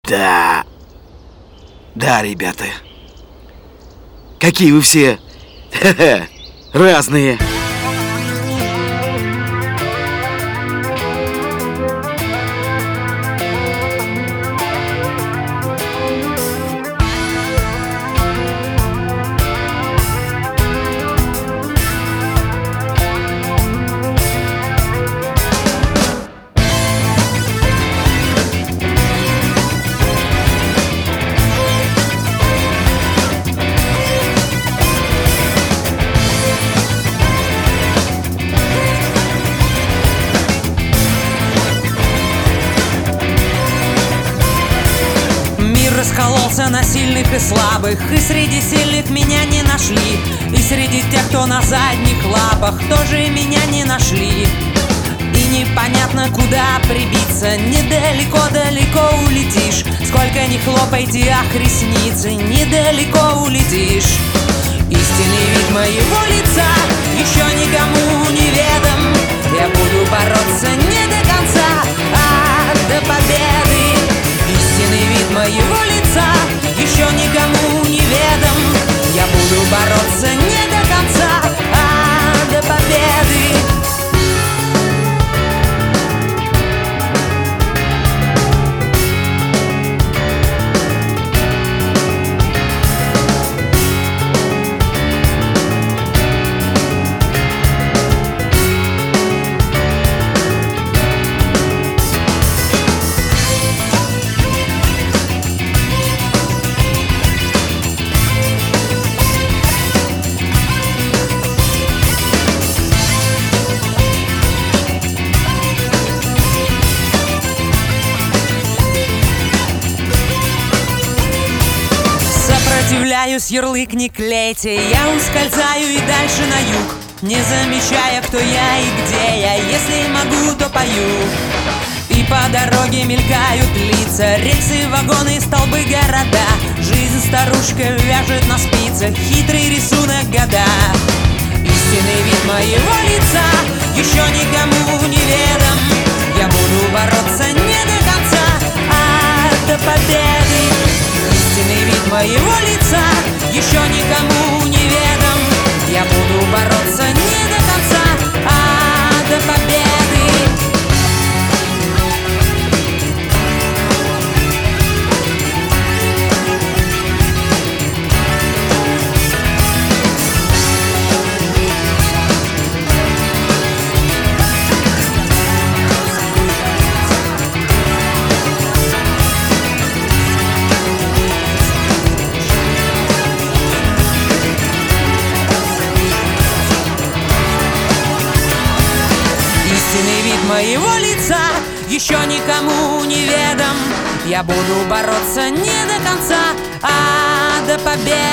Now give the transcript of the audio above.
Да. Да, ребята. Какие вы все разные. Раскололся на сильных и слабых, и среди сильных меня не нашли, и среди тех, кто на задних лапах, тоже меня не нашли. И непонятно, куда прибиться, недалеко-далеко улетишь. Сколько ни хлопайте, ах, ресницы, недалеко улетишь. Истинный вид моего лица еще никому не ведом. Я буду бороться не до конца, а до победы. Истинный вид моего лица еще никому не ведом. Я буду бороться не до конца, а до победы. Сопротивляюсь, ярлык не клейте, я ускользаю и дальше на юг, не замечая, кто я и где я. Если могу, то пою. И по дороге мелькают лица, рельсы, вагоны, столбы, города. Жизнь старушка вяжет на спицах, хитрый рисунок года. Истинный вид моего лица еще никому не ведом. Я буду бороться не до конца, а до победы. Истинный вид моего лица еще никому не ведом. Я буду бороться не до конца, а до победы. Истинный вид моего лица еще никому не ведом. Я буду бороться не до конца, а до победы.